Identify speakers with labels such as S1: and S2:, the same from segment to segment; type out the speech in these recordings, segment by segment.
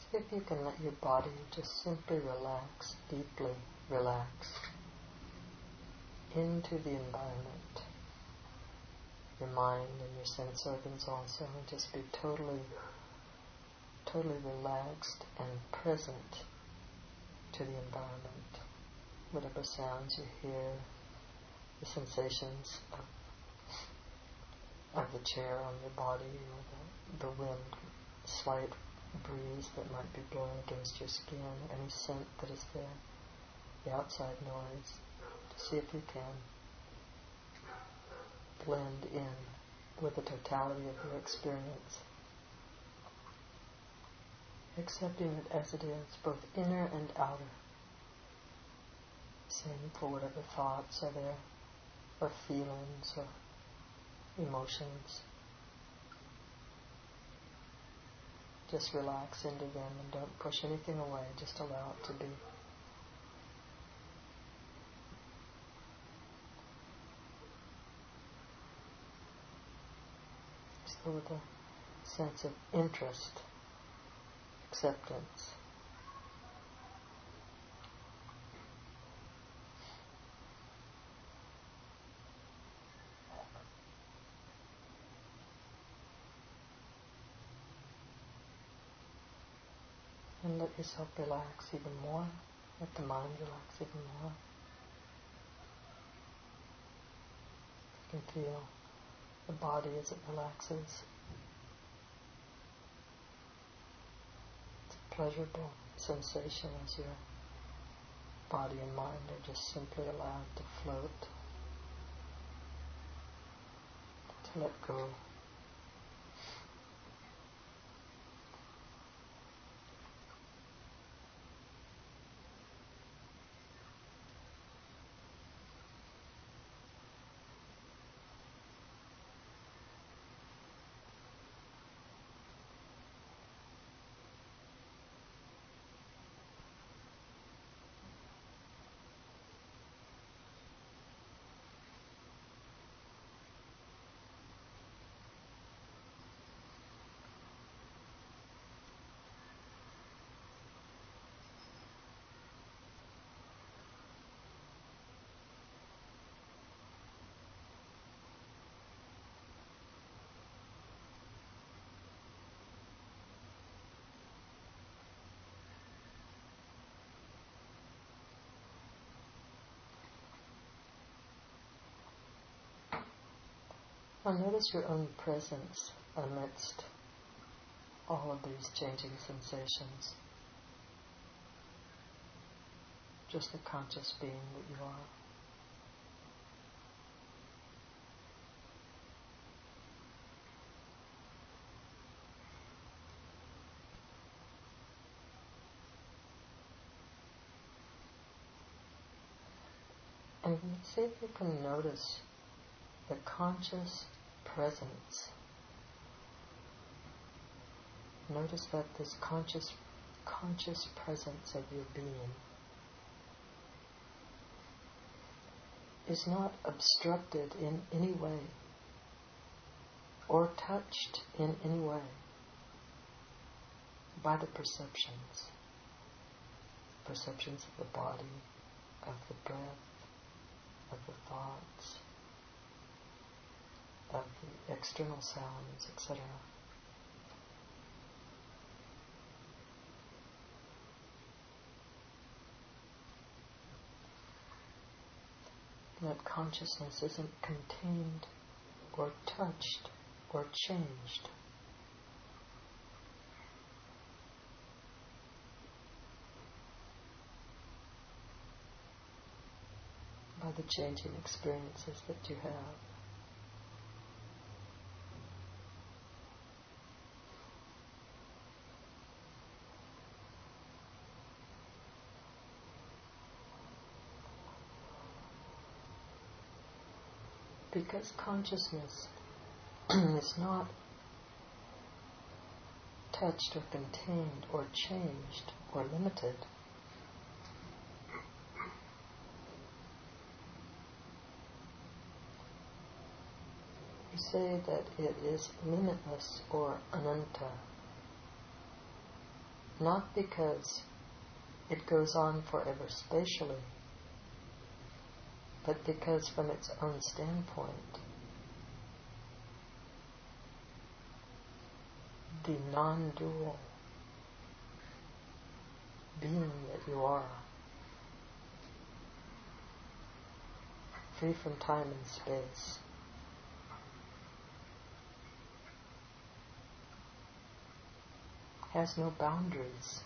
S1: If you can let your body just simply relax, deeply relax into the environment, your mind and your sense organs also, and just be totally relaxed and present to the environment. Whatever sounds you hear, the sensations of the chair on your body, or the wind, slight breeze that might be blowing against your skin, any scent that is there, the outside noise, to see if you can blend in with the totality of your experience, accepting it as it is, both inner and outer. Same for whatever thoughts are there, or feelings, or emotions. Just relax into them and don't push anything away, just allow it to be. So with a sense of interest, acceptance. And let yourself relax even more. Let the mind relax even more. You can feel the body as it relaxes. It's a pleasurable sensation as your body and mind are just simply allowed to float, to let go. Now notice your own presence amidst all of these changing sensations. Just the conscious being that you are. And see if you can notice the conscious presence. Notice that this conscious presence of your being is not obstructed in any way or touched in any way by the perceptions of the body, of the breath, of the thoughts, of the external sounds, etc. That consciousness isn't contained or touched or changed by the changing experiences that you have. Because consciousness is not touched or contained or changed or limited, we say that it is limitless or ananta. not because it goes on forever spatially, but because from its own standpoint, the non-dual being that you are, free from time and space, has no boundaries,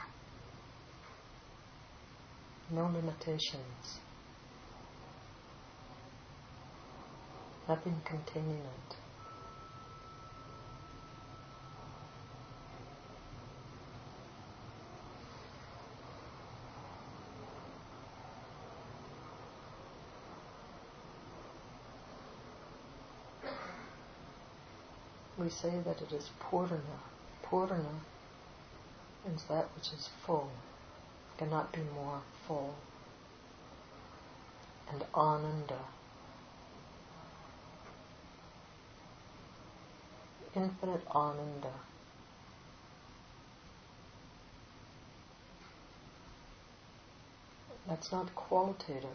S1: no limitations, nothing containing it. We say that it is Purna. Purna is that which is full, cannot be more full. And Ananda, infinite Ananda. That's not qualitative,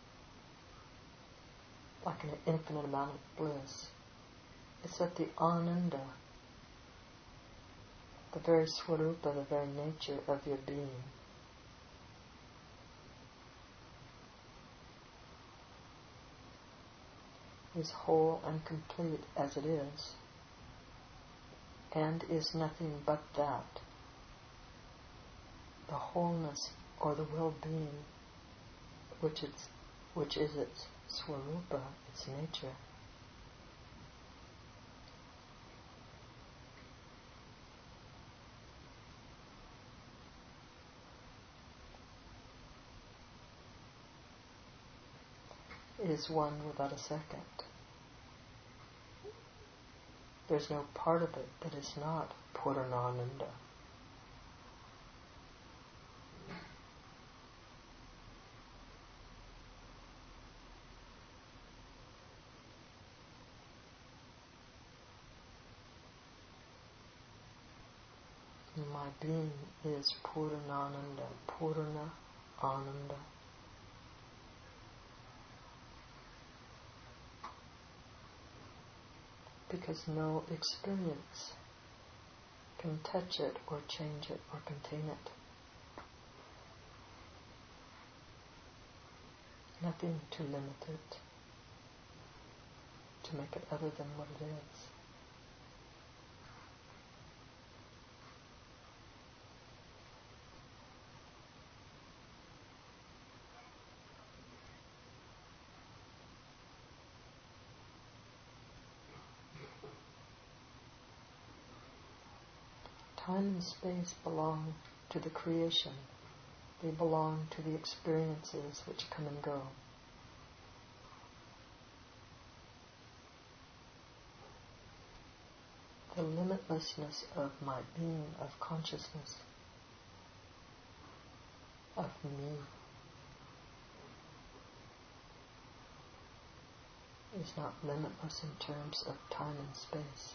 S1: like an infinite amount of bliss. It's that the Ananda, the very Swarupa, the very nature of your being, is whole and complete as it is, and is nothing but that. The wholeness or the well-being, which is its Swarupa, its nature. Is one without a second. There's no part of it that is not Purnananda. My being is Purnananda, Purna Ananda. Because no experience can touch it or change it or contain it. Nothing to limit it, to make it other than what it is. Time and space belong to the creation. They belong to the experiences which come and go. The limitlessness of my being, of consciousness, of me, is not limitless in terms of time and space.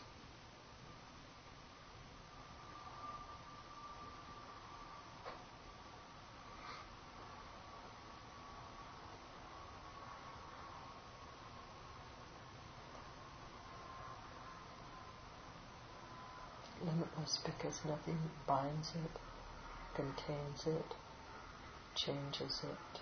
S1: Limitless because nothing binds it, contains it, changes it.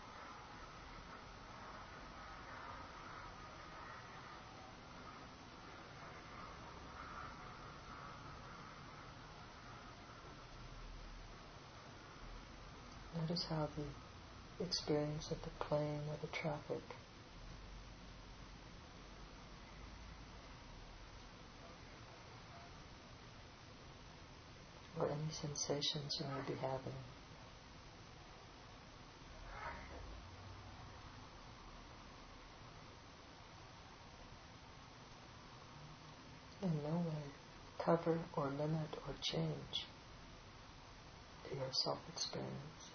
S1: Notice how the experience of the plane or the traffic or any sensations you may be having in no way cover or limit or change your self-experience.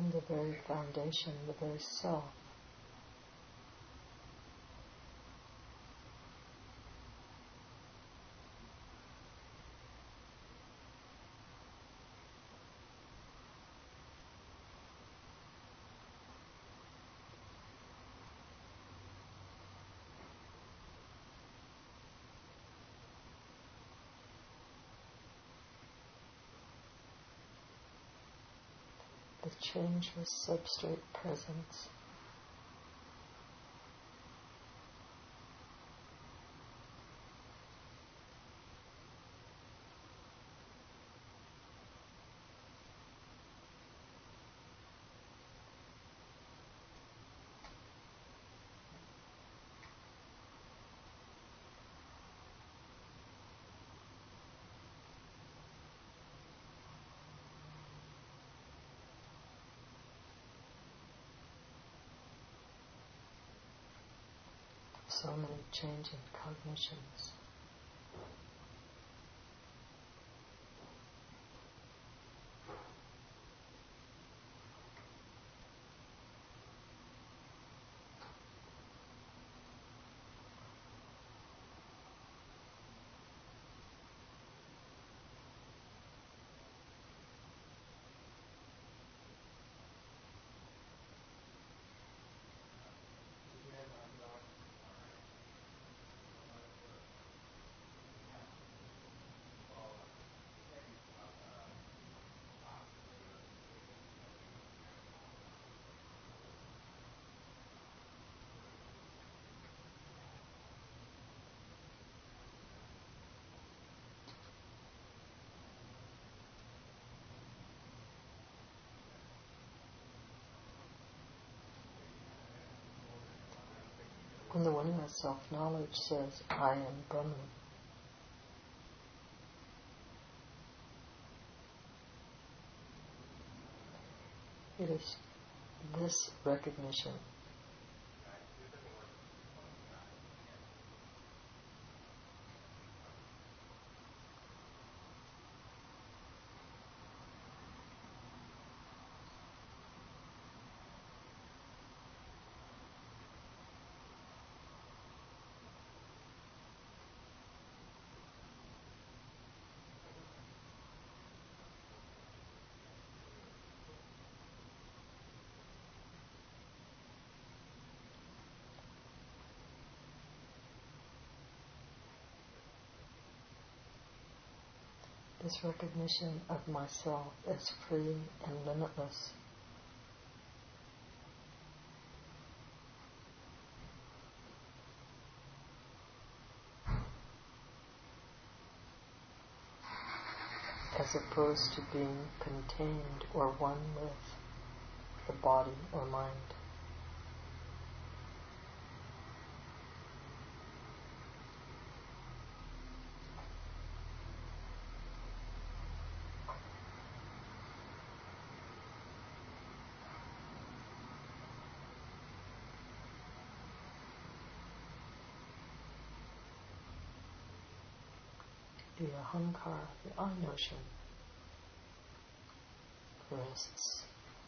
S1: being the very foundation, the very self. The changeless substrate presence. So many changing cognitions. When the one who has self-knowledge says, I am Brahman, it is this recognition this recognition of myself as free and limitless. As opposed to being contained or one with the body or mind. The ahankara, the I notion, rests.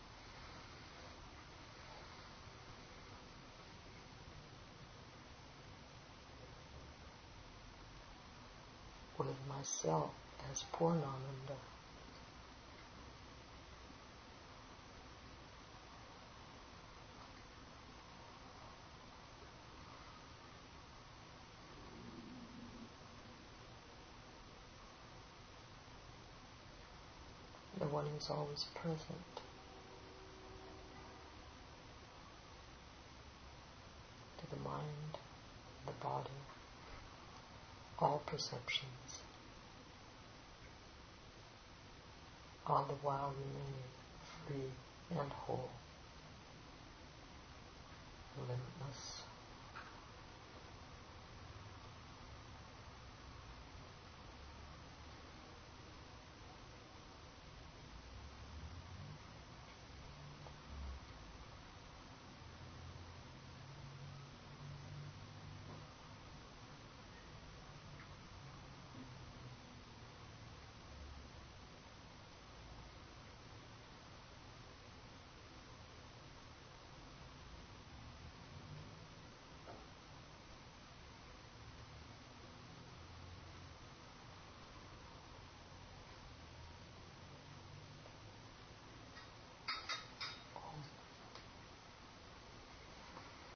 S1: With myself as Purnananda. The one who is always present. To the mind, the body, all perceptions, all the while remaining free and whole, limitless.